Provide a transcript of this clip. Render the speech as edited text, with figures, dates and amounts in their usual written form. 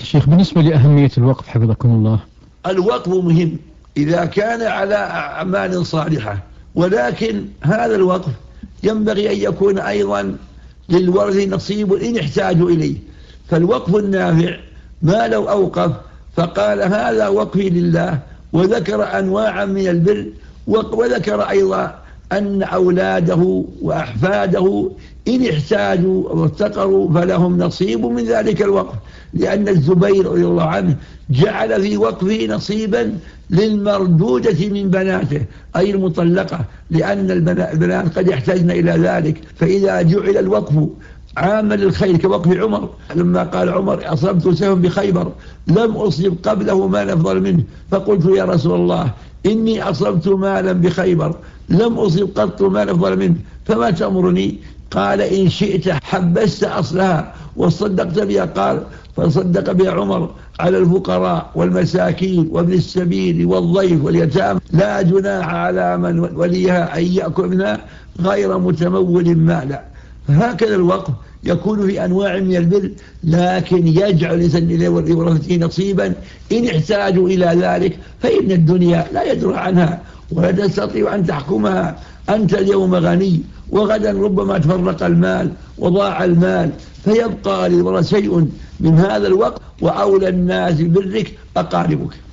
الشيخ، بالنسبة لأهمية الوقف حفظكم الله. الوقف مهم إذا كان على أعمال صالحة، ولكن هذا الوقف ينبغي أن يكون أيضا للورث نصيب إن احتاجوا إليه. فالوقف النافع ما لو أوقف فقال هذا وقفي لله، وذكر أنواعا من البر، وذكر أيضا أن أولاده وأحفاده إن احتاجوا وافتقروا فلهم نصيب من ذلك الوقف. لأن الزبير رضي الله عنه جعل في وقفه نصيبا للمردودة من بناته أي المطلقة، لأن البنات قد يحتاجن إلى ذلك. فإذا جعل الوقف عاما للخير كوقف عمر لما قال عمر أصبت سهم بخيبر لم أصب قبله ما أفضل منه، فقلت يا رسول الله إني أصبت مالا بخيبر لم أصب قط ما أفضل منه فما تأمرني؟ قال إن شئت حبست أصلها وصدقت بها. قال فصدق بها عمر على الفقراء والمساكين وابن السبيل والضيف واليتامى، لا جناح على من وليها أن يأكل منها غير متمول مالا. فهكذا الوقف يكون في أنواع من البر، لكن يجعل الإنسان لورثته نصيبا إن احتاجوا إلى ذلك. فإن الدنيا لا يدرى عنها ولا تستطيع أن تحكمها. أنت اليوم غني وغدا ربما تفرق المال وضاع المال، فيبقى للورثة شيء من هذا الوقت، وأولى الناس ببرك أقاربك.